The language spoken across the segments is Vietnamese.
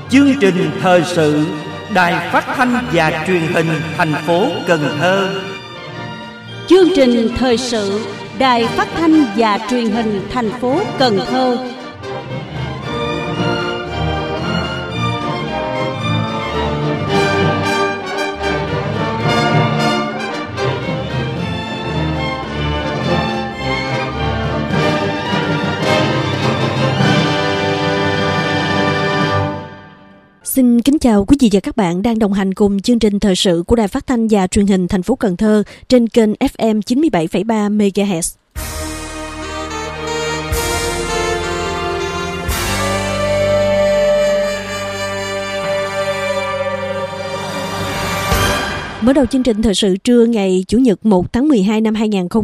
Chương trình thời sự Đài Phát thanh và Truyền hình thành phố Cần Thơ. Chương trình thời sự Đài Phát thanh và Truyền hình thành phố Cần Thơ. Xin kính chào quý vị và các bạn đang đồng hành cùng chương trình thời sự của Đài Phát thanh và Truyền hình thành phố Cần Thơ trên kênh FM 97,3 MHz. Mở đầu chương trình thời sự trưa ngày Chủ nhật 1 tháng 12 năm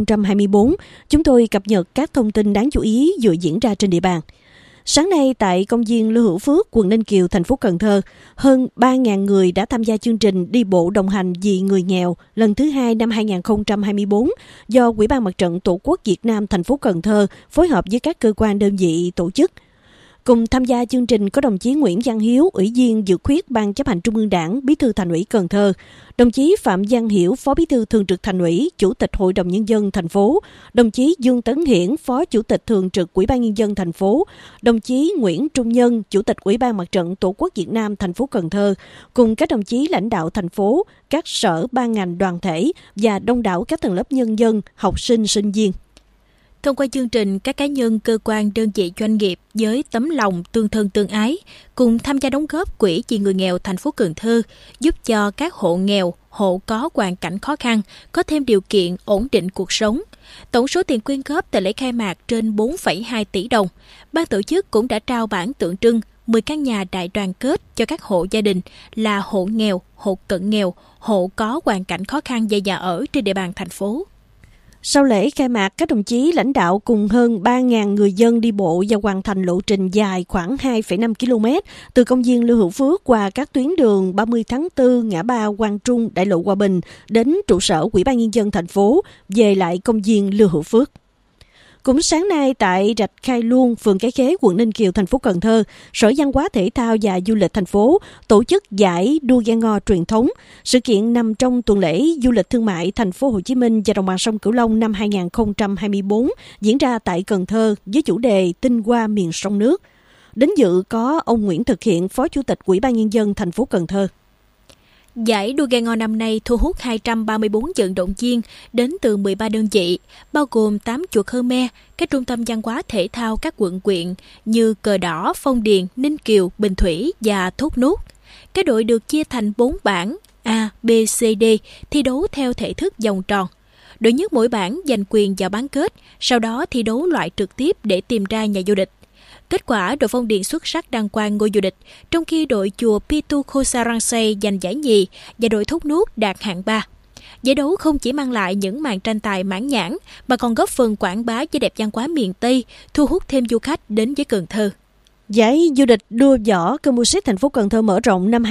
2024, chúng tôi cập nhật các thông tin đáng chú ý vừa diễn ra trên địa bàn. Sáng nay tại công viên Lưu Hữu Phước, quận Ninh Kiều, thành phố Cần Thơ, hơn 3.000 người đã tham gia chương trình đi bộ đồng hành vì người nghèo lần thứ 2 năm 2024 do Ủy ban Mặt trận Tổ quốc Việt Nam thành phố Cần Thơ phối hợp với các cơ quan đơn vị tổ chức. Cùng tham gia chương trình có đồng chí Nguyễn Văn Hiếu, Ủy viên dự khuyết Ban Chấp hành Trung ương Đảng, Bí thư Thành ủy Cần Thơ, đồng chí Phạm Văn Hiểu, Phó Bí thư Thường trực Thành ủy, Chủ tịch Hội đồng Nhân dân thành phố, đồng chí Dương Tấn Hiển, Phó Chủ tịch Thường trực Ủy ban Nhân dân thành phố, đồng chí Nguyễn Trung Nhân, Chủ tịch Ủy ban Mặt trận Tổ quốc Việt Nam thành phố Cần Thơ, cùng các đồng chí lãnh đạo thành phố, các sở ban ngành đoàn thể và đông đảo các tầng lớp nhân dân, học sinh, sinh viên. Thông qua chương trình, các cá nhân, cơ quan, đơn vị, doanh nghiệp với tấm lòng tương thân tương ái cùng tham gia đóng góp quỹ vì người nghèo thành phố Cần Thơ, giúp cho các hộ nghèo, hộ có hoàn cảnh khó khăn có thêm điều kiện ổn định cuộc sống. Tổng số tiền quyên góp tại lễ khai mạc trên 4,2 tỷ đồng. Ban tổ chức cũng đã trao bản tượng trưng 10 căn nhà đại đoàn kết cho các hộ gia đình là hộ nghèo, hộ cận nghèo, hộ có hoàn cảnh khó khăn về nhà ở trên địa bàn thành phố. Sau lễ khai mạc, các đồng chí lãnh đạo cùng hơn 3.000 người dân đi bộ và hoàn thành lộ trình dài khoảng 2,5 km từ công viên Lưu Hữu Phước qua các tuyến đường 30 tháng 4, ngã ba Quang Trung, đại lộ Hòa Bình đến trụ sở Ủy ban Nhân dân thành phố, về lại công viên Lưu Hữu Phước. Cũng sáng nay tại rạch Khai Luông, phường Cái Khế, quận Ninh Kiều, thành phố Cần Thơ, Sở Văn hóa Thể thao và Du lịch thành phố tổ chức giải đua ghe ngò truyền thống. Sự kiện nằm trong tuần lễ du lịch thương mại thành phố Hồ Chí Minh và đồng bằng sông Cửu Long năm 2024 diễn ra tại Cần Thơ với chủ đề Tinh hoa miền sông nước. Đến dự có ông Nguyễn Thực Hiện, Phó Chủ tịch Ủy ban Nhân dân thành phố Cần Thơ. Giải đua ghe ngò năm nay thu hút 234 vận động viên đến từ 13 đơn vị, bao gồm 8 chùa Khmer, các trung tâm văn hóa thể thao các quận huyện như Cờ Đỏ, Phong Điền, Ninh Kiều, Bình Thủy và Thốt Nốt. Các đội được chia thành 4 bảng A, B, C, D, thi đấu theo thể thức vòng tròn. Đội nhất mỗi bảng giành quyền vào bán kết, sau đó thi đấu loại trực tiếp để tìm ra nhà vô địch. Kết quả, đội Phong Điền xuất sắc đăng quang ngôi vô địch, trong khi đội chùa Pitu Khosarangsay giành giải nhì và đội Thốt Nốt đạt hạng 3. Giải đấu không chỉ mang lại những màn tranh tài mãn nhãn, mà còn góp phần quảng bá vẻ đẹp văn hóa miền Tây, thu hút thêm du khách đến với Cần Thơ. Giải du lịch đua võ Composite thành phố Cần Thơ mở rộng năm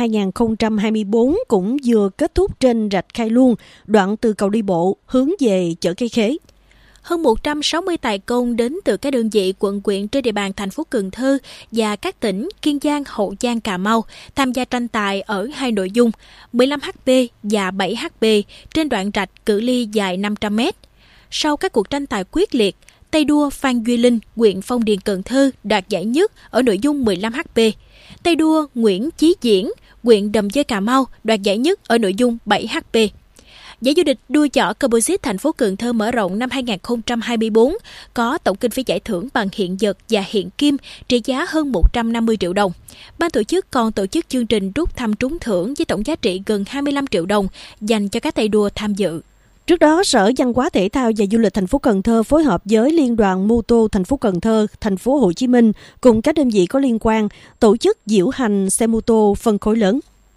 2024 cũng vừa kết thúc trên rạch Khai Luông, đoạn từ cầu đi bộ hướng về chợ Cây Khế. Hơn 160 tài công đến từ các đơn vị quận huyện trên địa bàn thành phố Cần Thơ và các tỉnh Kiên Giang, Hậu Giang, Cà Mau tham gia tranh tài ở hai nội dung 15HP và 7HP trên đoạn rạch cự ly dài 500 m. Sau các cuộc tranh tài quyết liệt, tay đua Phan Duy Linh, huyện Phong Điền, Cần Thơ đoạt giải nhất ở nội dung 15HP. Tay đua Nguyễn Chí Diễn, huyện Đầm Dơi, Cà Mau đoạt giải nhất ở nội dung 7HP. Giải du lịch đua võ Composite thành phố Cần Thơ mở rộng năm 2024 có tổng kinh phí giải thưởng bằng hiện vật và hiện kim trị giá hơn 150 triệu đồng. Ban tổ chức còn tổ chức chương trình rút thăm trúng thưởng với tổng giá trị gần 25 triệu đồng dành cho các tay đua tham dự. Trước đó, Sở Văn hóa Thể thao và Du lịch thành phố Cần Thơ phối hợp với Liên đoàn Mô tô thành phố Cần Thơ, thành phố Hồ Chí Minh cùng các đơn vị có liên quan tổ chức diễu hành xe mô tô phân khối lớn.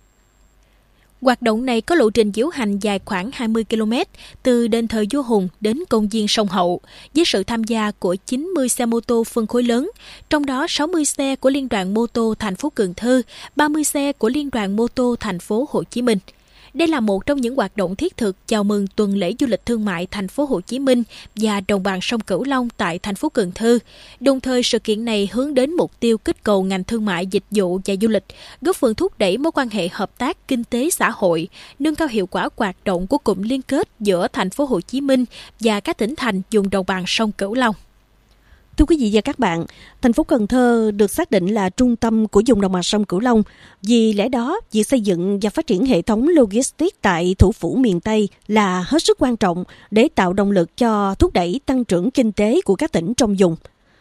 Hoạt động này có lộ trình diễu hành dài khoảng 20 km từ đền thờ vua Hùng đến công viên sông Hậu, với sự tham gia của 90 xe mô tô phân khối lớn, trong đó 60 xe của Liên đoàn Mô tô thành phố Cần Thơ, 30 xe của Liên đoàn Mô tô thành phố Hồ Chí Minh. Đây là một trong những hoạt động thiết thực chào mừng tuần lễ du lịch thương mại thành phố Hồ Chí Minh và đồng bằng sông Cửu Long tại thành phố Cần Thơ. Đồng thời, sự kiện này hướng đến mục tiêu kích cầu ngành thương mại, dịch vụ và du lịch, góp phần thúc đẩy mối quan hệ hợp tác kinh tế xã hội, nâng cao hiệu quả hoạt động của cụm liên kết giữa thành phố Hồ Chí Minh và các tỉnh thành vùng đồng bằng sông Cửu Long. Thưa quý vị và các bạn, thành phố Cần Thơ được xác định là trung tâm của vùng đồng bằng sông Cửu Long. Vì lẽ đó, việc xây dựng và phát triển hệ thống logistics tại thủ phủ miền Tây là hết sức quan trọng để tạo động lực cho thúc đẩy tăng trưởng kinh tế của các tỉnh trong vùng.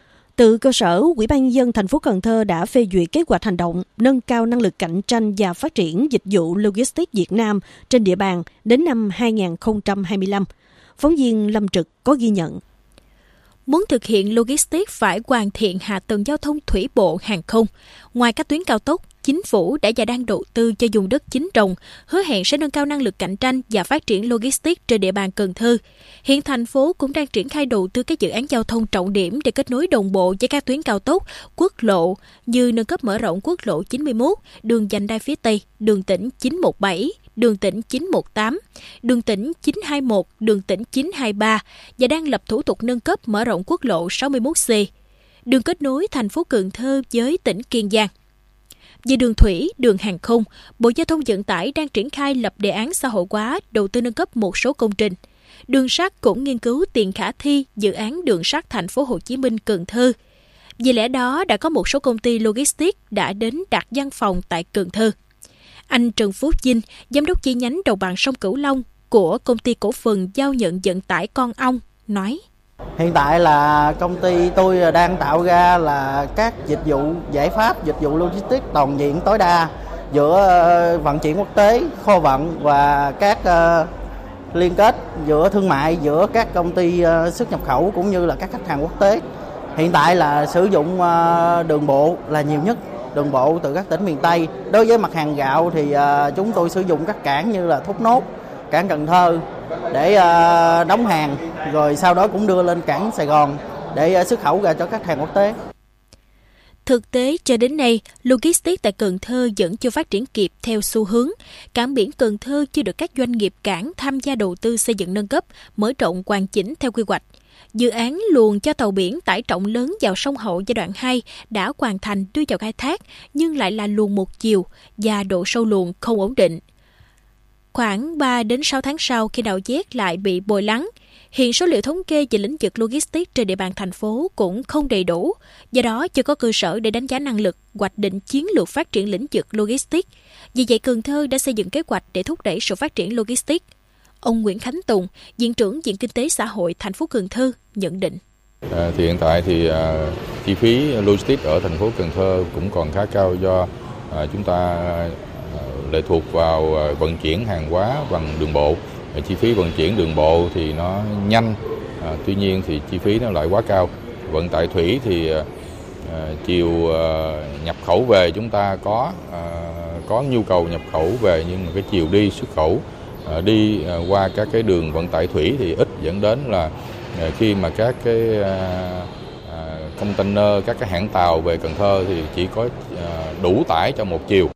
Từ cơ sở, Ủy ban nhân dân thành phố Cần Thơ đã phê duyệt kế hoạch hành động nâng cao năng lực cạnh tranh và phát triển dịch vụ logistics Việt Nam trên địa bàn đến năm 2025. Phóng viên Lâm Trực có ghi nhận. Muốn thực hiện logistics phải hoàn thiện hạ tầng giao thông thủy bộ, hàng không. Ngoài các tuyến cao tốc, Chính phủ đã và đang đầu tư cho vùng đất chính trồng, hứa hẹn sẽ nâng cao năng lực cạnh tranh và phát triển logistics trên địa bàn Cần Thơ. Hiện thành phố cũng đang triển khai đầu tư các dự án giao thông trọng điểm để kết nối đồng bộ với các tuyến cao tốc, quốc lộ như nâng cấp mở rộng quốc lộ 91, đường vành đai phía Tây, đường tỉnh 917, đường tỉnh 918, đường tỉnh 921, đường tỉnh 923 và đang lập thủ tục nâng cấp mở rộng quốc lộ 61C, đường kết nối thành phố Cần Thơ với tỉnh Kiên Giang. Về đường thủy, đường hàng không, Bộ Giao thông Vận tải đang triển khai lập đề án xã hội hóa đầu tư nâng cấp một số công trình. Đường sắt cũng nghiên cứu tiền khả thi dự án đường sắt thành phố Hồ Chí Minh Cần Thơ. Vì lẽ đó, đã có một số công ty logistics đã đến đặt văn phòng tại Cần Thơ. Anh Trần Phú Vinh, giám đốc chi nhánh đồng bằng sông Cửu Long của công ty cổ phần giao nhận vận tải Con Ong nói: Hiện tại là công ty tôi đang tạo ra là các dịch vụ giải pháp, dịch vụ logistics toàn diện tối đa giữa vận chuyển quốc tế, kho vận và các liên kết giữa thương mại giữa các công ty xuất nhập khẩu cũng như là các khách hàng quốc tế. Hiện tại là sử dụng đường bộ là nhiều nhất, đường bộ từ các tỉnh miền Tây. Đối với mặt hàng gạo thì chúng tôi sử dụng các cảng như là Thốt Nốt, cảng Cần Thơ để đóng hàng, rồi sau đó cũng đưa lên cảng Sài Gòn để xuất khẩu ra cho khách hàng quốc tế. Thực tế, cho đến nay, logistics tại Cần Thơ vẫn chưa phát triển kịp theo xu hướng. Cảng biển Cần Thơ chưa được các doanh nghiệp cảng tham gia đầu tư xây dựng nâng cấp, mở rộng hoàn chỉnh theo quy hoạch. Dự án luồng cho tàu biển tải trọng lớn vào sông Hậu giai đoạn 2 đã hoàn thành đưa vào khai thác, nhưng lại là luồng một chiều và độ sâu luồng không ổn định. Khoảng 3 đến 6 tháng sau khi đào vét lại bị bồi lắng. Hiện số liệu thống kê về lĩnh vực logistics trên địa bàn thành phố cũng không đầy đủ, do đó chưa có cơ sở để đánh giá năng lực, hoạch định chiến lược phát triển lĩnh vực logistics. Vì vậy, Cần Thơ đã xây dựng kế hoạch để thúc đẩy sự phát triển logistics. Ông Nguyễn Khánh Tùng, Viện trưởng Viện Kinh tế Xã hội thành phố Cần Thơ nhận định. Thì hiện tại thì chi phí logistics ở thành phố Cần Thơ cũng còn khá cao do chúng ta lệ thuộc vào vận chuyển hàng hóa bằng đường bộ. Chi phí vận chuyển đường bộ thì nó nhanh, tuy nhiên thì chi phí nó lại quá cao. Vận tải thủy thì chiều nhập khẩu về chúng ta có nhu cầu nhập khẩu về, nhưng mà cái chiều đi xuất khẩu đi qua các cái đường vận tải thủy thì ít, dẫn đến là khi mà các cái container, các cái hãng tàu về Cần Thơ thì chỉ có đủ tải cho một chiều.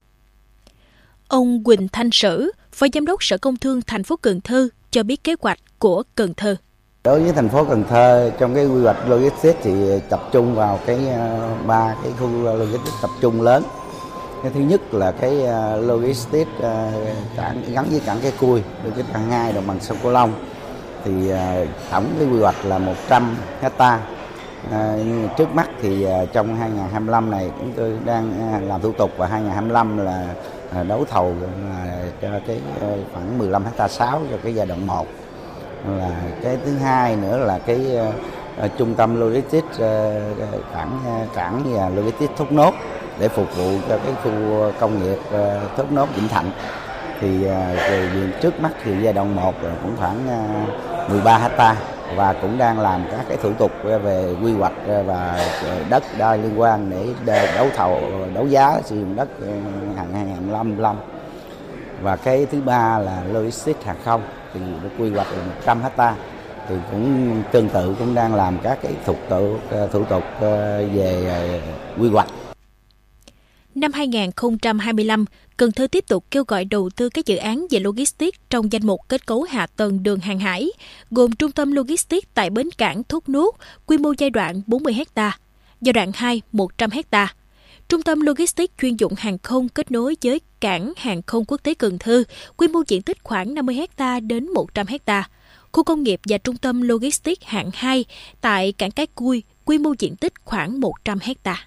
Ông Quỳnh Thanh Sử, Phó Giám đốc Sở Công Thương thành phố Cần Thơ cho biết kế hoạch của Cần Thơ. Đối với thành phố Cần Thơ, trong cái quy hoạch logistics thì tập trung vào cái 3 cái khu logistics tập trung lớn. Cái thứ nhất là cái logistics cảng gắn với cảng Cái Cui, logistics cảng 2 đồng bằng sông Cửu Long. Thì tổng cái quy hoạch là 100 hectare. Trước mắt thì trong 2025 này chúng tôi đang làm thủ tục, và 2025 là đấu thầu cho cái khoảng 15 hectare 6 cho cái giai đoạn 1. Là cái thứ hai nữa là cái trung tâm logistics cảng và logistics Thốt Nốt để phục vụ cho cái khu công nghiệp Thốt Nốt Vĩnh Thạnh. Thì trước mắt thì giai đoạn 1 cũng khoảng 13 hectare và cũng đang làm các cái thủ tục về quy hoạch và đất đai liên quan để đấu thầu, đấu giá sử dụng đất hàng 2025. Và cái thứ ba là logistics hàng không thì quy hoạch là 100 hectare, thì cũng tương tự cũng đang làm các cái thủ tục về quy hoạch. Năm 2025, Cần Thơ tiếp tục kêu gọi đầu tư các dự án về logistics trong danh mục kết cấu hạ tầng đường hàng hải, gồm trung tâm logistics tại bến cảng Thốt Nốt, quy mô giai đoạn 40 ha, giai đoạn 2 100 ha. Trung tâm logistics chuyên dụng hàng không kết nối với cảng hàng không quốc tế Cần Thơ, quy mô diện tích khoảng 50 ha đến 100 ha. Khu công nghiệp và trung tâm logistics hạng 2 tại cảng Cái Cui, quy mô diện tích khoảng 100 ha.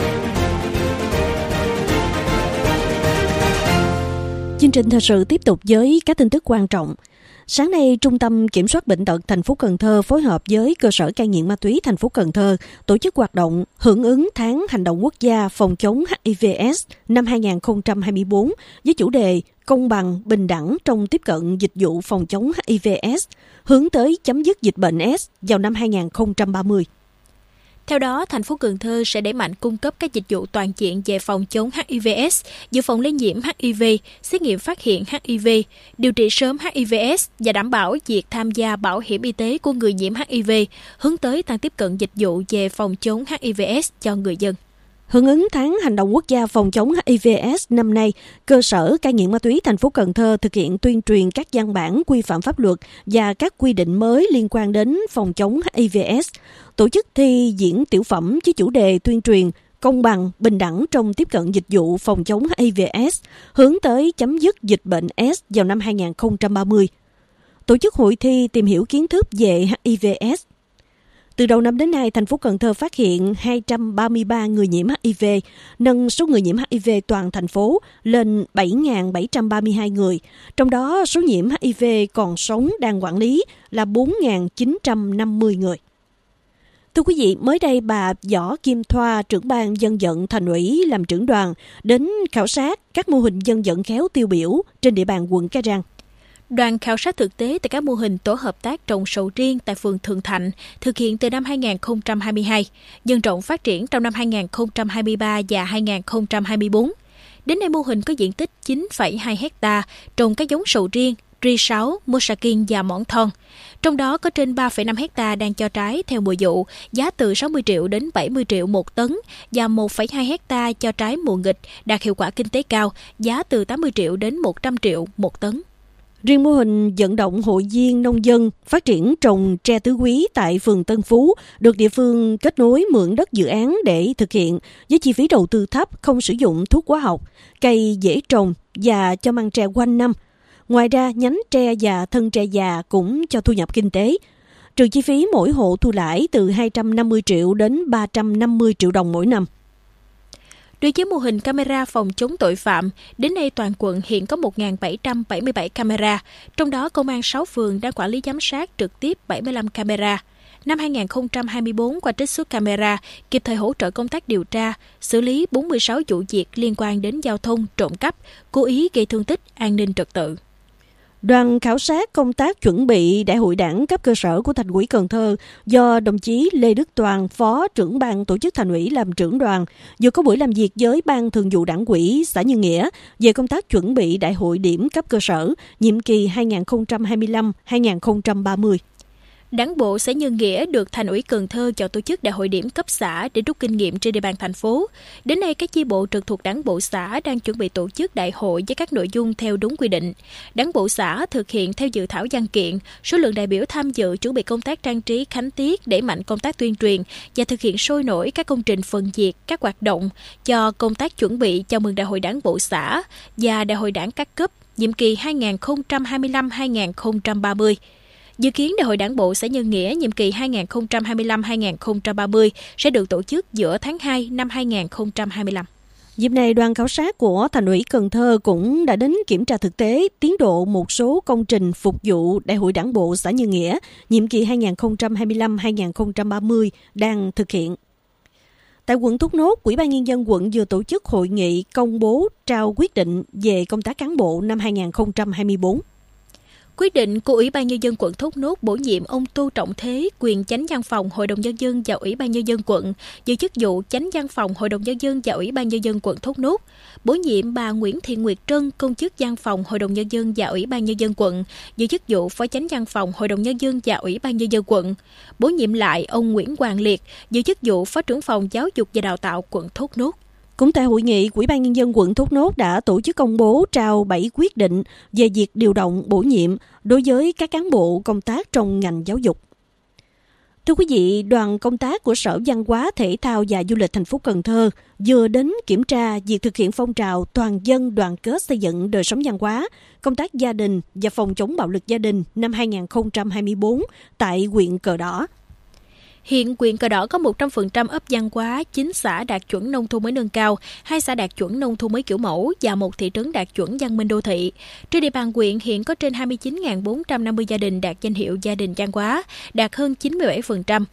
Chương trình thời sự tiếp tục với các tin tức quan trọng. Sáng nay, Trung tâm Kiểm soát Bệnh tật thành phố Cần Thơ phối hợp với cơ sở cai nghiện ma túy thành phố Cần Thơ tổ chức hoạt động hưởng ứng tháng hành động quốc gia phòng chống HIV/AIDS năm 2024 với chủ đề công bằng, bình đẳng trong tiếp cận dịch vụ phòng chống HIV/AIDS, hướng tới chấm dứt dịch bệnh AIDS vào năm 2030. Theo đó, thành phố Cần Thơ sẽ đẩy mạnh cung cấp các dịch vụ toàn diện về phòng chống HIV/AIDS, dự phòng lây nhiễm HIV, xét nghiệm phát hiện HIV, điều trị sớm HIV/AIDS và đảm bảo việc tham gia bảo hiểm y tế của người nhiễm HIV, hướng tới tăng tiếp cận dịch vụ về phòng chống HIV/AIDS cho người dân. Hưởng ứng tháng hành động quốc gia phòng chống HIV/AIDS năm nay, cơ sở cai nghiện ma túy thành phố Cần Thơ thực hiện tuyên truyền các văn bản quy phạm pháp luật và các quy định mới liên quan đến phòng chống HIV/AIDS, tổ chức thi diễn tiểu phẩm với chủ đề tuyên truyền công bằng, bình đẳng trong tiếp cận dịch vụ phòng chống HIV/AIDS, hướng tới chấm dứt dịch bệnh AIDS vào năm 2030. Tổ chức hội thi tìm hiểu kiến thức về HIV/AIDS. Từ đầu năm đến nay, thành phố Cần Thơ phát hiện 233 người nhiễm HIV, nâng số người nhiễm HIV toàn thành phố lên 7.732 người. Trong đó, số nhiễm HIV còn sống đang quản lý là 4.950 người. Thưa quý vị, mới đây bà Võ Kim Thoa, trưởng ban dân vận Thành ủy làm trưởng đoàn, đến khảo sát các mô hình dân vận khéo tiêu biểu trên địa bàn quận Cái Răng. Đoàn khảo sát thực tế tại các mô hình tổ hợp tác trồng sầu riêng tại phường Thượng Thạnh thực hiện từ năm 2022, nhân rộng phát triển trong năm 2023 và 2024. Đến nay mô hình có diện tích 9,2 hectare trồng các giống sầu riêng, ri 6, Mosakin và mỏng thon. Trong đó có trên 3,5 hectare đang cho trái theo mùa vụ, giá từ 60 triệu đến 70 triệu một tấn, và 1,2 hectare cho trái mùa nghịch, đạt hiệu quả kinh tế cao, giá từ 80 triệu đến 100 triệu một tấn. Riêng mô hình vận động hội viên nông dân phát triển trồng tre tứ quý tại phường Tân Phú được địa phương kết nối mượn đất dự án để thực hiện với chi phí đầu tư thấp, không sử dụng thuốc hóa học, cây dễ trồng và cho măng tre quanh năm. Ngoài ra, nhánh tre và thân tre già cũng cho thu nhập kinh tế. Trừ chi phí mỗi hộ thu lãi từ 250 triệu đến 350 triệu đồng mỗi năm. Đối với mô hình camera phòng chống tội phạm, đến nay toàn quận hiện có 1.777 camera, trong đó công an 6 phường đang quản lý giám sát trực tiếp 75 camera. Năm 2024, qua trích xuất camera, kịp thời hỗ trợ công tác điều tra, xử lý 46 vụ việc liên quan đến giao thông, trộm cắp, cố ý gây thương tích, an ninh trật tự. Đoàn khảo sát công tác chuẩn bị Đại hội Đảng cấp cơ sở của Thành ủy Cần Thơ do đồng chí Lê Đức Toàn, Phó trưởng ban tổ chức Thành ủy làm trưởng đoàn, vừa có buổi làm việc với Ban Thường vụ Đảng ủy xã Nhân Nghĩa về công tác chuẩn bị Đại hội điểm cấp cơ sở nhiệm kỳ 2025-2030. Đảng bộ xã Nhân Nghĩa được Thành ủy Cần Thơ chọn tổ chức đại hội điểm cấp xã để rút kinh nghiệm trên địa bàn thành phố. Đến nay, các chi bộ trực thuộc Đảng bộ xã đang chuẩn bị tổ chức đại hội với các nội dung theo đúng quy định. Đảng bộ xã thực hiện theo dự thảo văn kiện, số lượng đại biểu tham dự chuẩn bị công tác trang trí khánh tiết, đẩy mạnh công tác tuyên truyền và thực hiện sôi nổi các công trình phần việc, các hoạt động cho công tác chuẩn bị chào mừng đại hội Đảng bộ xã và đại hội Đảng các cấp nhiệm kỳ 2025-2030. Dự kiến Đại hội Đảng bộ xã Nhân Nghĩa nhiệm kỳ 2025-2030 sẽ được tổ chức giữa tháng 2 năm 2025. Dịp này, đoàn khảo sát của Thành ủy Cần Thơ cũng đã đến kiểm tra thực tế tiến độ một số công trình phục vụ Đại hội Đảng bộ xã Nhân Nghĩa nhiệm kỳ 2025-2030 đang thực hiện. Tại quận Thốt Nốt, Ủy ban Nhân dân quận vừa tổ chức hội nghị công bố trao quyết định về công tác cán bộ năm 2024. Quyết định của Ủy ban Nhân dân quận Thốt Nốt bổ nhiệm ông Tô Trọng Thế, quyền chánh văn phòng Hội đồng Nhân dân và Ủy ban Nhân dân quận, giữ chức vụ chánh văn phòng Hội đồng Nhân dân và Ủy ban Nhân dân quận Thốt Nốt. Bổ nhiệm bà Nguyễn Thị Nguyệt Trân, công chức văn phòng Hội đồng Nhân dân và Ủy ban Nhân dân quận, giữ chức vụ phó chánh văn phòng Hội đồng Nhân dân và Ủy ban Nhân dân quận. Bổ nhiệm lại ông Nguyễn Hoàng Liệt, giữ chức vụ phó trưởng phòng Giáo dục và Đào tạo quận Thốt Nốt. Cũng tại hội nghị, Ủy ban Nhân dân quận Thốt Nốt đã tổ chức công bố trao 7 quyết định về việc điều động bổ nhiệm đối với các cán bộ công tác trong ngành giáo dục. Thưa quý vị, đoàn công tác của Sở Văn hóa, Thể thao và Du lịch thành phố Cần Thơ vừa đến kiểm tra việc thực hiện phong trào toàn dân đoàn kết xây dựng đời sống văn hóa, công tác gia đình và phòng chống bạo lực gia đình năm 2024 tại huyện Cờ Đỏ. Hiện huyện Cờ Đỏ có 100% ấp văn hóa, 9 xã đạt chuẩn nông thôn mới nâng cao, 2 xã đạt chuẩn nông thôn mới kiểu mẫu và 1 thị trấn đạt chuẩn văn minh đô thị. Trên địa bàn huyện hiện có trên 29.450 gia đình đạt danh hiệu gia đình văn hóa, đạt hơn 97%,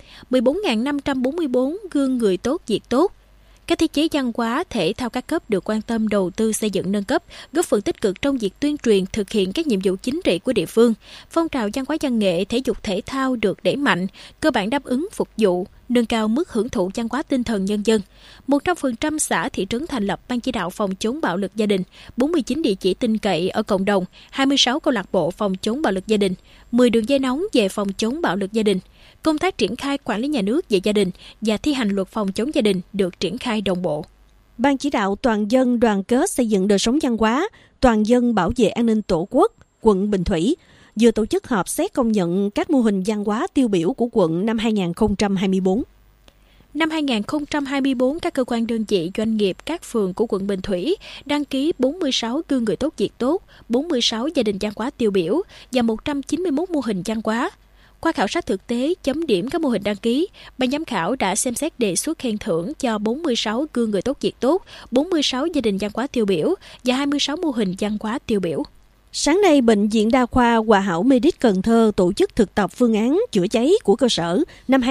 14.544 gương người tốt việc tốt. Các thiết chế văn hóa, thể thao các cấp được quan tâm đầu tư xây dựng nâng cấp, góp phần tích cực trong việc tuyên truyền thực hiện các nhiệm vụ chính trị của địa phương. Phong trào văn hóa văn nghệ, thể dục thể thao được đẩy mạnh, cơ bản đáp ứng phục vụ, nâng cao mức hưởng thụ văn hóa tinh thần nhân dân. 100% xã thị trấn thành lập ban chỉ đạo phòng chống bạo lực gia đình, 49 địa chỉ tin cậy ở cộng đồng, 26 câu lạc bộ phòng chống bạo lực gia đình, 10 đường dây nóng về phòng chống bạo lực gia đình. Công tác triển khai quản lý nhà nước về gia đình và thi hành luật phòng chống gia đình được triển khai đồng bộ. Ban chỉ đạo toàn dân đoàn kết xây dựng đời sống văn hóa, toàn dân bảo vệ an ninh Tổ quốc, quận Bình Thủy vừa tổ chức họp xét công nhận các mô hình văn hóa tiêu biểu của quận năm 2024. Năm 2024, các cơ quan đơn vị doanh nghiệp các phường của quận Bình Thủy đăng ký 46 gương người tốt việc tốt, 46 gia đình văn hóa tiêu biểu và 191 mô hình văn hóa. Qua khảo sát thực tế, chấm điểm các mô hình đăng ký, ban giám khảo đã xem xét đề xuất khen thưởng cho 46 gương người tốt việc tốt, 46 gia đình văn hóa tiêu biểu và 26 mô hình văn hóa tiêu biểu. Sáng nay, Bệnh viện Đa khoa Hòa Hảo Medic Cần Thơ tổ chức thực tập phương án chữa cháy của cơ sở năm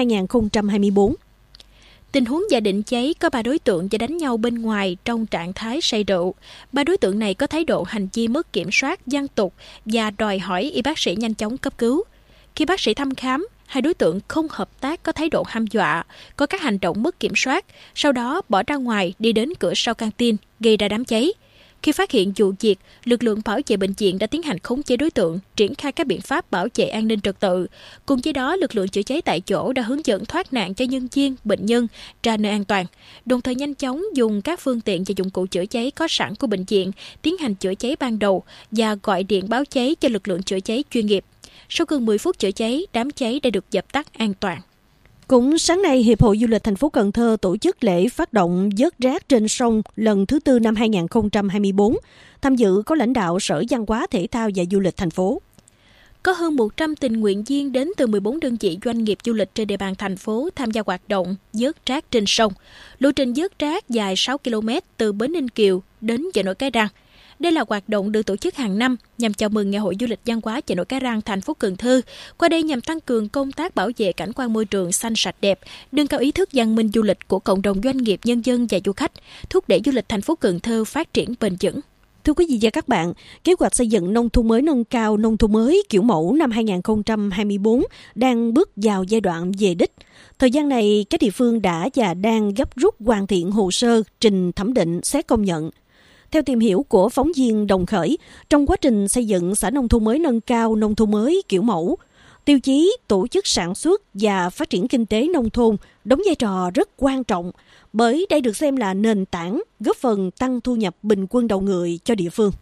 2024. Tình huống giả định cháy có 3 đối tượng và đánh nhau bên ngoài trong trạng thái say rượu. 3 đối tượng này có thái độ hành vi mất kiểm soát, văn tục và đòi hỏi y bác sĩ nhanh chóng cấp cứu. Khi bác sĩ thăm khám, 2 đối tượng không hợp tác có thái độ hăm dọa, có các hành động mất kiểm soát, sau đó bỏ ra ngoài đi đến cửa sau căng tin, gây ra đám cháy. Khi phát hiện vụ việc, lực lượng bảo vệ bệnh viện đã tiến hành khống chế đối tượng, triển khai các biện pháp bảo vệ an ninh trật tự. Cùng với đó, lực lượng chữa cháy tại chỗ đã hướng dẫn thoát nạn cho nhân viên, bệnh nhân ra nơi an toàn, đồng thời nhanh chóng dùng các phương tiện và dụng cụ chữa cháy có sẵn của bệnh viện, tiến hành chữa cháy ban đầu và gọi điện báo cháy cho lực lượng chữa cháy chuyên nghiệp. Sau gần 10 phút chữa cháy, đám cháy đã được dập tắt an toàn. Cũng sáng nay, Hiệp hội Du lịch thành phố Cần Thơ tổ chức lễ phát động vớt rác trên sông lần thứ 4 năm 2024. Tham dự có lãnh đạo Sở Văn hóa, Thể thao và Du lịch thành phố. Có hơn 100 tình nguyện viên đến từ 14 đơn vị doanh nghiệp du lịch trên địa bàn thành phố tham gia hoạt động vớt rác trên sông. Lộ trình vớt rác dài 6 km từ bến Ninh Kiều đến chợ nổi Cái Răng. Đây là hoạt động được tổ chức hàng năm nhằm chào mừng Ngày hội Du lịch văn hóa chợ nổi Cái Răng thành phố Cần Thơ. Qua đây nhằm tăng cường công tác bảo vệ cảnh quan môi trường xanh sạch đẹp, nâng cao ý thức văn minh du lịch của cộng đồng doanh nghiệp, nhân dân và du khách, thúc đẩy du lịch thành phố Cần Thơ phát triển bền vững. Thưa quý vị và các bạn, kế hoạch xây dựng nông thôn mới nâng cao, nông thôn mới kiểu mẫu năm 2024 đang bước vào giai đoạn về đích. Thời gian này, các địa phương đã và đang gấp rút hoàn thiện hồ sơ, trình thẩm định, xét công nhận. Theo tìm hiểu của phóng viên Đồng Khởi, trong quá trình xây dựng xã nông thôn mới nâng cao, nông thôn mới kiểu mẫu, tiêu chí tổ chức sản xuất và phát triển kinh tế nông thôn đóng vai trò rất quan trọng, bởi đây được xem là nền tảng góp phần tăng thu nhập bình quân đầu người cho địa phương.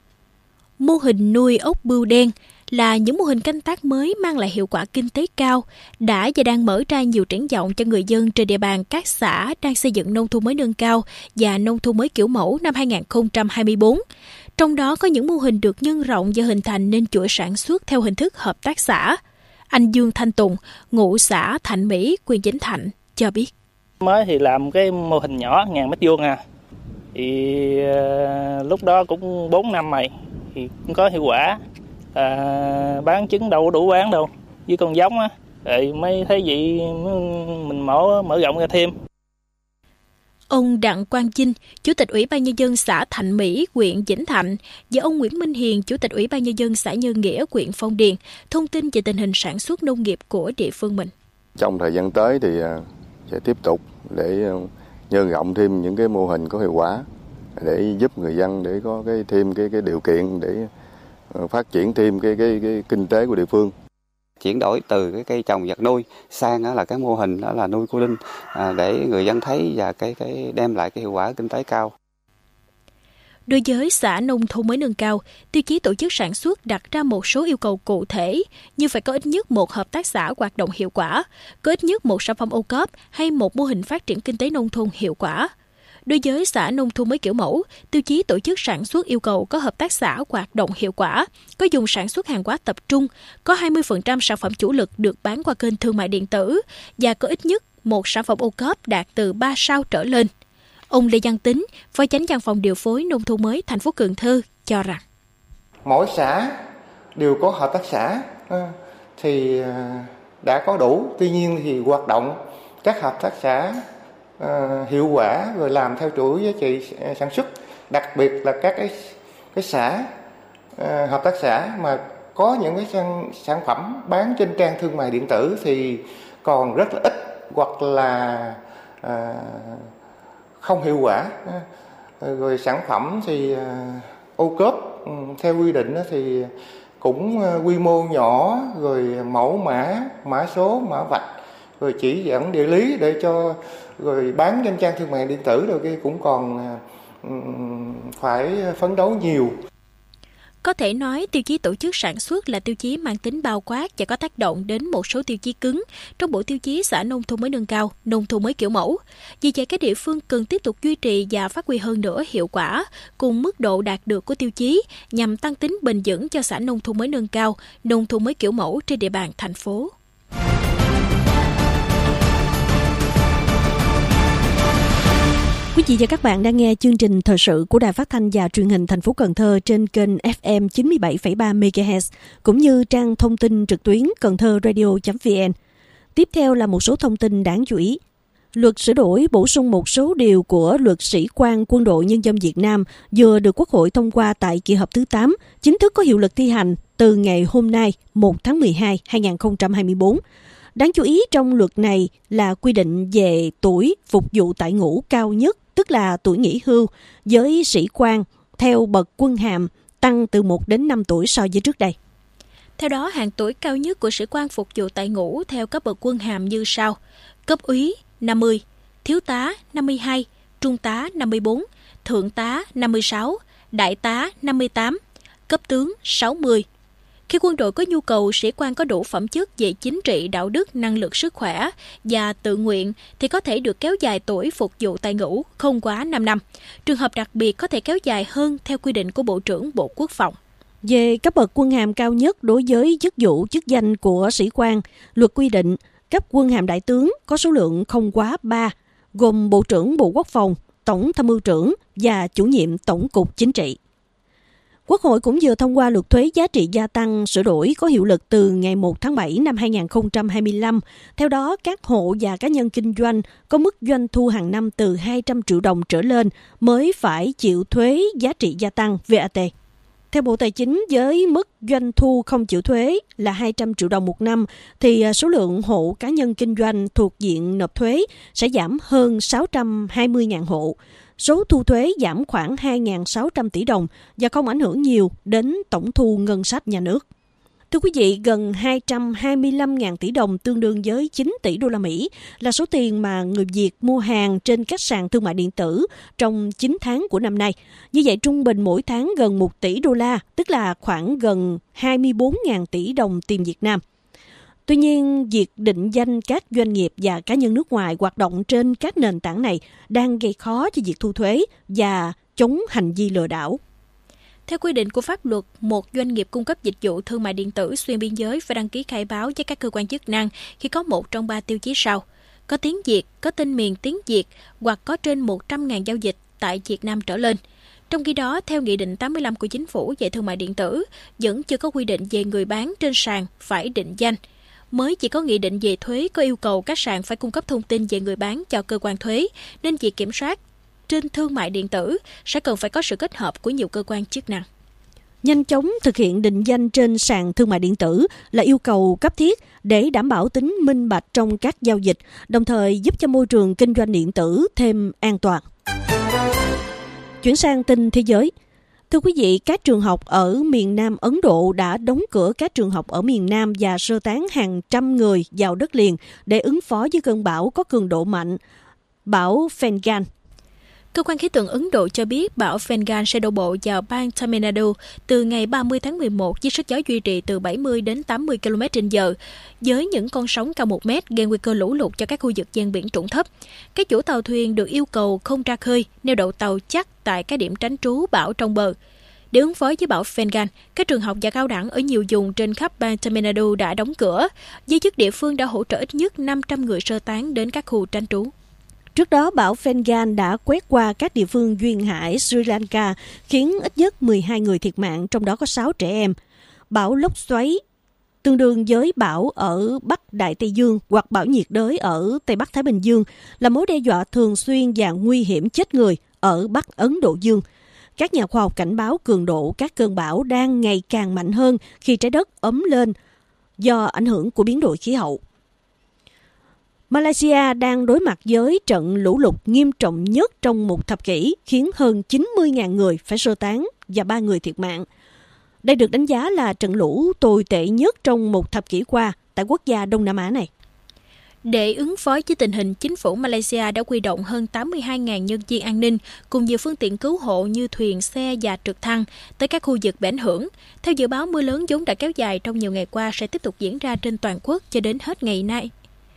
Mô hình nuôi ốc bươu đen là những mô hình canh tác mới mang lại hiệu quả kinh tế cao, đã và đang mở ra nhiều triển vọng cho người dân trên địa bàn các xã đang xây dựng nông thôn mới nâng cao và nông thôn mới kiểu mẫu năm 2024. Trong đó có những mô hình được nhân rộng và hình thành nên chuỗi sản xuất theo hình thức hợp tác xã. Anh Dương Thanh Tùng, ngụ xã Thạnh Mỹ, huyện Vĩnh Thạnh cho biết. Mới thì làm cái mô hình nhỏ 1.000 m2 thì lúc đó cũng 4 năm rồi thì cũng có hiệu quả. Bán trứng đâu có đủ bán đâu, với con giống á, rồi mới thấy vậy mình mở rộng ra thêm. Ông Đặng Quang Chinh, Chủ tịch Ủy ban Nhân dân xã Thạnh Mỹ, huyện Vĩnh Thạnh, và ông Nguyễn Minh Hiền, Chủ tịch Ủy ban Nhân dân xã Nhân Nghĩa, huyện Phong Điền, thông tin về tình hình sản xuất nông nghiệp của địa phương mình. Trong thời gian tới thì sẽ tiếp tục để nhân rộng thêm những cái mô hình có hiệu quả để giúp người dân để có thêm cái điều kiện để phát triển thêm cái kinh tế của địa phương. Chuyển đổi từ cái cây trồng vật nuôi sang đó là cái mô hình đó là nuôi cô đinh để người dân thấy và cái đem lại cái hiệu quả kinh tế cao. Đối với xã nông thôn mới nâng cao, tiêu chí tổ chức sản xuất đặt ra một số yêu cầu cụ thể như phải có ít nhất một hợp tác xã hoạt động hiệu quả, có ít nhất một sản phẩm ô cốp hay một mô hình phát triển kinh tế nông thôn hiệu quả. Đối với xã nông thôn mới kiểu mẫu, tiêu chí tổ chức sản xuất yêu cầu có hợp tác xã hoạt động hiệu quả, có dùng sản xuất hàng hóa tập trung, có 20% sản phẩm chủ lực được bán qua kênh thương mại điện tử và có ít nhất một sản phẩm ô cốp đạt từ 3 sao trở lên. Ông Lê Văn Tính, Phó Chánh Văn phòng điều phối nông thôn mới thành phố Cần Thơ cho rằng mỗi xã đều có hợp tác xã thì đã có đủ. Tuy nhiên thì hoạt động các hợp tác xã hiệu quả rồi làm theo chuỗi giá trị sản xuất, đặc biệt là các cái xã hợp tác xã mà có những cái sản phẩm bán trên trang thương mại điện tử thì còn rất là ít hoặc là không hiệu quả. Rồi sản phẩm thì ô cốp theo quy định thì cũng quy mô nhỏ, rồi mẫu mã số, mã vạch, rồi chỉ dẫn địa lý để cho rồi bán trên trang thương mại điện tử rồi kia cũng còn phải phấn đấu nhiều. Có thể nói tiêu chí tổ chức sản xuất là tiêu chí mang tính bao quát và có tác động đến một số tiêu chí cứng trong bộ tiêu chí xã nông thôn mới nâng cao, nông thôn mới kiểu mẫu. Vì vậy các địa phương cần tiếp tục duy trì và phát huy hơn nữa hiệu quả cùng mức độ đạt được của tiêu chí nhằm tăng tính bền vững cho xã nông thôn mới nâng cao, nông thôn mới kiểu mẫu trên địa bàn thành phố. Quý vị và các bạn đang nghe chương trình thời sự của Đài Phát thanh và Truyền hình thành phố Cần Thơ trên kênh FM 97,3 MHz cũng như trang thông tin trực tuyến cầnthoradio.vn. Tiếp theo là một số thông tin đáng chú ý. Luật sửa đổi bổ sung một số điều của Luật Sĩ quan Quân đội Nhân dân Việt Nam vừa được Quốc hội thông qua tại kỳ họp thứ 8, chính thức có hiệu lực thi hành từ ngày hôm nay 1 tháng 12, 2024. Đáng chú ý trong luật này là quy định về tuổi phục vụ tại ngũ cao nhất, tức là tuổi nghỉ hưu, với sĩ quan theo bậc quân hàm tăng từ 1 đến 5 tuổi so với trước đây. Theo đó, hạn tuổi cao nhất của sĩ quan phục vụ tại ngũ theo cấp bậc quân hàm như sau: cấp úy 50, thiếu tá 52, trung tá 54, thượng tá 56, đại tá 58, cấp tướng 60. Khi quân đội có nhu cầu, sĩ quan có đủ phẩm chất về chính trị, đạo đức, năng lực, sức khỏe và tự nguyện thì có thể được kéo dài tuổi phục vụ tại ngũ không quá 5 năm. Trường hợp đặc biệt có thể kéo dài hơn theo quy định của Bộ trưởng Bộ Quốc phòng. Về cấp bậc quân hàm cao nhất đối với chức vụ chức danh của sĩ quan, luật quy định cấp quân hàm đại tướng có số lượng không quá 3, gồm Bộ trưởng Bộ Quốc phòng, Tổng tham mưu trưởng và chủ nhiệm Tổng cục Chính trị. Quốc hội cũng vừa thông qua luật thuế giá trị gia tăng sửa đổi có hiệu lực từ ngày 1 tháng 7 năm 2025. Theo đó, các hộ và cá nhân kinh doanh có mức doanh thu hàng năm từ 200 triệu đồng trở lên mới phải chịu thuế giá trị gia tăng VAT. Theo Bộ Tài chính, với mức doanh thu không chịu thuế là 200 triệu đồng một năm, thì số lượng hộ cá nhân kinh doanh thuộc diện nộp thuế sẽ giảm hơn 620.000 hộ. Số thu thuế giảm khoảng 2.600 tỷ đồng và không ảnh hưởng nhiều đến tổng thu ngân sách nhà nước. Thưa quý vị, gần 225.000 tỷ đồng tương đương với 9 tỷ đô la Mỹ là số tiền mà người Việt mua hàng trên các sàn thương mại điện tử trong 9 tháng của năm nay. Như vậy, trung bình mỗi tháng gần 1 tỷ đô la, tức là khoảng gần 24.000 tỷ đồng tiền Việt Nam. Tuy nhiên, việc định danh các doanh nghiệp và cá nhân nước ngoài hoạt động trên các nền tảng này đang gây khó cho việc thu thuế và chống hành vi lừa đảo. Theo quy định của pháp luật, một doanh nghiệp cung cấp dịch vụ thương mại điện tử xuyên biên giới phải đăng ký khai báo với các cơ quan chức năng khi có một trong 3 tiêu chí sau: có tiếng Việt, có tên miền tiếng Việt hoặc có trên 100.000 giao dịch tại Việt Nam trở lên. Trong khi đó, theo Nghị định 85 của Chính phủ về thương mại điện tử, vẫn chưa có quy định về người bán trên sàn phải định danh. Mới chỉ có Nghị định về thuế có yêu cầu các sàn phải cung cấp thông tin về người bán cho cơ quan thuế, nên việc kiểm soát trên thương mại điện tử sẽ cần phải có sự kết hợp của nhiều cơ quan chức năng. Nhanh chóng thực hiện định danh trên sàn thương mại điện tử là yêu cầu cấp thiết để đảm bảo tính minh bạch trong các giao dịch, đồng thời giúp cho môi trường kinh doanh điện tử thêm an toàn. Chuyển sang tin thế giới. Thưa quý vị, các trường học ở miền Nam Ấn Độ đã đóng cửa các trường học ở miền Nam và sơ tán hàng trăm người vào đất liền để ứng phó với cơn bão có cường độ mạnh, bão Phengan. Cơ quan khí tượng Ấn Độ cho biết bão Phengan sẽ đổ bộ vào bang Tamil Nadu từ ngày 30 tháng 11 với sức gió duy trì từ 70 đến 80 km/h, với những con sóng cao 1 mét gây nguy cơ lũ lụt cho các khu vực ven biển trũng thấp. Các chủ tàu thuyền được yêu cầu không ra khơi, neo đậu tàu chắc tại các điểm tránh trú bão trong bờ. Để ứng phó với bão Phengan, các trường học và cao đẳng ở nhiều vùng trên khắp bang Tamil Nadu đã đóng cửa. Giới chức địa phương đã hỗ trợ ít nhất 500 người sơ tán đến các khu tránh trú. Trước đó, bão Phengan đã quét qua các địa phương duyên hải Sri Lanka, khiến ít nhất 12 người thiệt mạng, trong đó có 6 trẻ em. Bão lốc xoáy tương đương với bão ở Bắc Đại Tây Dương hoặc bão nhiệt đới ở Tây Bắc Thái Bình Dương là mối đe dọa thường xuyên và nguy hiểm chết người ở Bắc Ấn Độ Dương. Các nhà khoa học cảnh báo cường độ các cơn bão đang ngày càng mạnh hơn khi trái đất ấm lên do ảnh hưởng của biến đổi khí hậu. Malaysia đang đối mặt với trận lũ lụt nghiêm trọng nhất trong một thập kỷ, khiến hơn 90.000 người phải sơ tán và 3 người thiệt mạng. Đây được đánh giá là trận lũ tồi tệ nhất trong một thập kỷ qua tại quốc gia Đông Nam Á này. Để ứng phó với tình hình, chính phủ Malaysia đã huy động hơn 82.000 nhân viên an ninh cùng nhiều phương tiện cứu hộ như thuyền, xe và trực thăng tới các khu vực bị ảnh hưởng. Theo dự báo, mưa lớn vốn đã kéo dài trong nhiều ngày qua sẽ tiếp tục diễn ra trên toàn quốc cho đến hết ngày nay.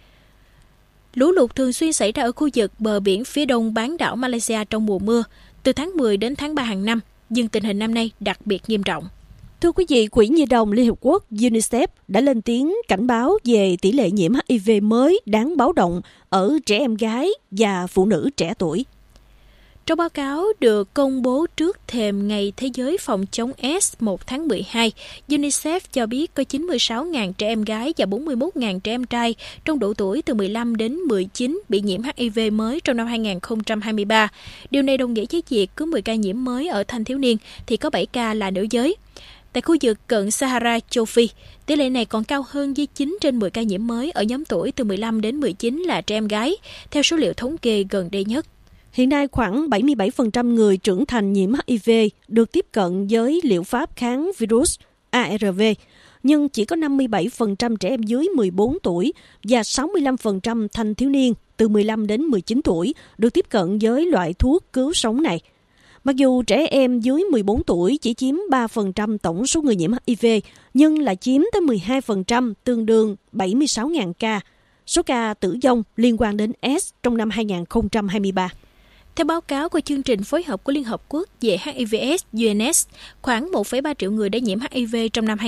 Lũ lụt thường xuyên xảy ra ở khu vực bờ biển phía đông bán đảo Malaysia trong mùa mưa, từ tháng 10 đến tháng 3 hàng năm, nhưng tình hình năm nay đặc biệt nghiêm trọng. Thưa quý vị, Quỹ Nhi đồng Liên Hợp Quốc UNICEF đã lên tiếng cảnh báo về tỷ lệ nhiễm HIV mới đáng báo động ở trẻ em gái và phụ nữ trẻ tuổi. Trong báo cáo được công bố trước thềm Ngày Thế giới phòng chống AIDS 1 tháng 12, UNICEF cho biết có 96.000 trẻ em gái và 41.000 trẻ em trai trong độ tuổi từ 15 đến 19 bị nhiễm HIV mới trong năm 2023. Điều này đồng nghĩa với việc cứ 10 ca nhiễm mới ở thanh thiếu niên thì có 7 ca là nữ giới. Tại khu vực cận Sahara châu Phi, tỷ lệ này còn cao hơn với 9 trên 10 ca nhiễm mới ở nhóm tuổi từ 15 đến 19 là trẻ em gái, theo số liệu thống kê gần đây nhất. Hiện nay, khoảng 77% người trưởng thành nhiễm HIV được tiếp cận với liệu pháp kháng virus ARV, nhưng chỉ có 57% trẻ em dưới 14 tuổi và 65% thanh thiếu niên từ 15 đến 19 tuổi được tiếp cận với loại thuốc cứu sống này. Mặc dù trẻ em dưới 14 tuổi chỉ chiếm 3% tổng số người nhiễm HIV, nhưng là chiếm tới 12%, tương đương 76.000 ca. Số ca tử vong liên quan đến AIDS trong năm 2023. Theo báo cáo của chương trình phối hợp của Liên Hợp Quốc về HIV/AIDS UNAIDS, khoảng 1,3 triệu người đã nhiễm HIV trong năm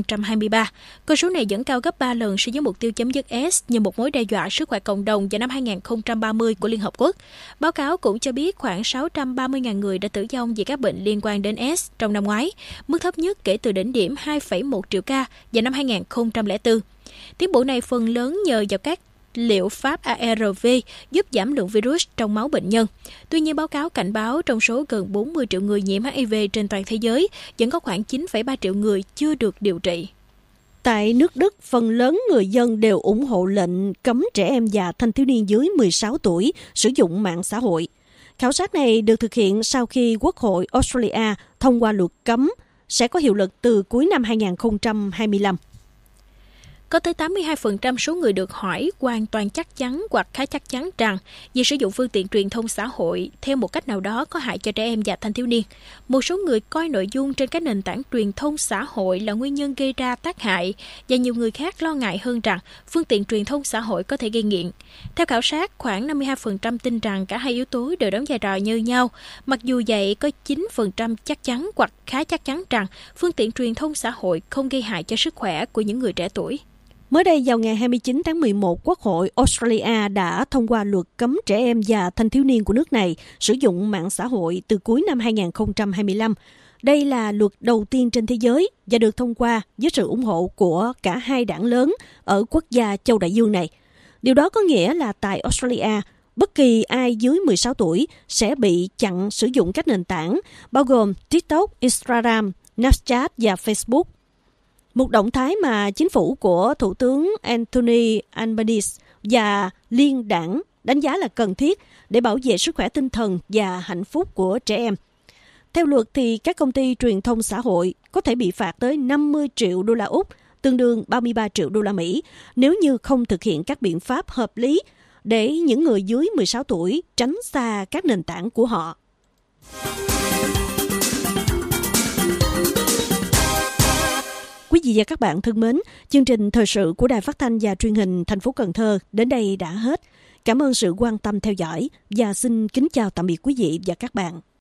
2023. Con số này vẫn cao gấp 3 lần so với mục tiêu chấm dứt AIDS như một mối đe dọa sức khỏe cộng đồng vào năm 2030 của Liên Hợp Quốc. Báo cáo cũng cho biết khoảng 630.000 người đã tử vong vì các bệnh liên quan đến AIDS trong năm ngoái, mức thấp nhất kể từ đỉnh điểm 2,1 triệu ca vào năm 2004. Tiến bộ này phần lớn nhờ vào các liệu pháp ARV giúp giảm lượng virus trong máu bệnh nhân. Tuy nhiên, báo cáo cảnh báo trong số gần 40 triệu người nhiễm HIV trên toàn thế giới, vẫn có khoảng 9,3 triệu người chưa được điều trị. Tại nước Đức, phần lớn người dân đều ủng hộ lệnh cấm trẻ em và thanh thiếu niên dưới 16 tuổi sử dụng mạng xã hội. Khảo sát này được thực hiện sau khi Quốc hội Australia thông qua luật cấm, sẽ có hiệu lực từ cuối năm 2025. Có tới 82% số người được hỏi hoàn toàn chắc chắn hoặc khá chắc chắn rằng việc sử dụng phương tiện truyền thông xã hội theo một cách nào đó có hại cho trẻ em và thanh thiếu niên. Một số người coi nội dung trên các nền tảng truyền thông xã hội là nguyên nhân gây ra tác hại, và nhiều người khác lo ngại hơn rằng phương tiện truyền thông xã hội có thể gây nghiện. Theo khảo sát, khoảng 52% tin rằng cả hai yếu tố đều đóng vai trò như nhau. Mặc dù vậy, có 9% chắc chắn hoặc khá chắc chắn rằng phương tiện truyền thông xã hội không gây hại cho sức khỏe của những người trẻ tuổi. Mới đây, vào ngày 29 tháng 11, Quốc hội Australia đã thông qua luật cấm trẻ em và thanh thiếu niên của nước này sử dụng mạng xã hội từ cuối năm 2025. Đây là luật đầu tiên trên thế giới và được thông qua với sự ủng hộ của cả hai đảng lớn ở quốc gia châu Đại Dương này. Điều đó có nghĩa là tại Australia, bất kỳ ai dưới 16 tuổi sẽ bị chặn sử dụng các nền tảng, bao gồm TikTok, Instagram, Snapchat và Facebook. Một động thái mà chính phủ của Thủ tướng Anthony Albanese và liên đảng đánh giá là cần thiết để bảo vệ sức khỏe tinh thần và hạnh phúc của trẻ em. Theo luật thì các công ty truyền thông xã hội có thể bị phạt tới 50 triệu đô la Úc, tương đương 33 triệu đô la Mỹ, nếu như không thực hiện các biện pháp hợp lý để những người dưới 16 tuổi tránh xa các nền tảng của họ. Quý vị và các bạn thân mến, chương trình thời sự của Đài Phát thanh và Truyền hình thành phố Cần Thơ đến đây đã hết. Cảm ơn sự quan tâm theo dõi và xin kính chào tạm biệt quý vị và các bạn.